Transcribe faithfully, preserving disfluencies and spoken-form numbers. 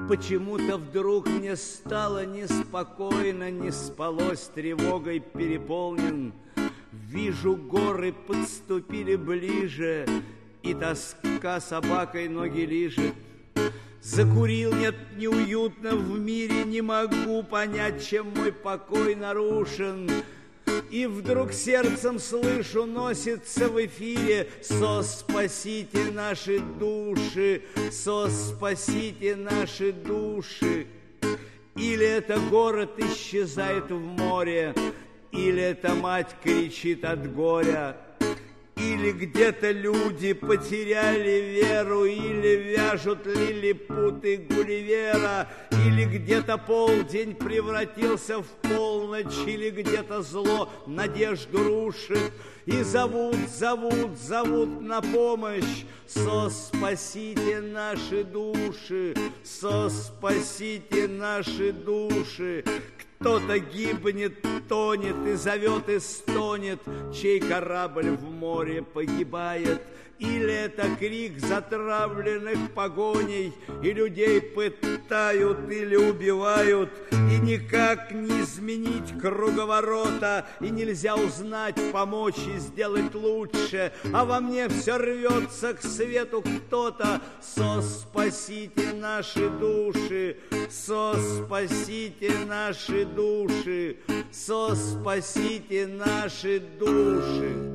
Почему-то вдруг мне стало неспокойно, не спалось, тревогой переполнен. Вижу, горы подступили ближе, и тоска собакой ноги лижет. Закурил, нет, неуютно в мире, не могу понять, чем мой покой нарушен. И вдруг сердцем слышу, носится в эфире: «Сос, спасите наши души, сос, спасите наши души». Или это город исчезает в море, или это мать кричит от горя, или где-то люди потеряли веру, или вяжут лилипуты Гулливера, или где-то полдень превратился в полночь, или где-то зло надежду рушит. И зовут, зовут, зовут на помощь: «Сос, спасите наши души, сос, спасите наши души». Кто-то гибнет, тонет и зовет и стонет, чей корабль в море погибает. Или это крик затравленных погоней, и людей пытают или убивают, и никак не изменить круговорота, и нельзя узнать, помочь и сделать лучше, а во мне все рвется к свету кто-то: «Сос, спасите наши души, сос, спасите наши души, сос, спасите наши души».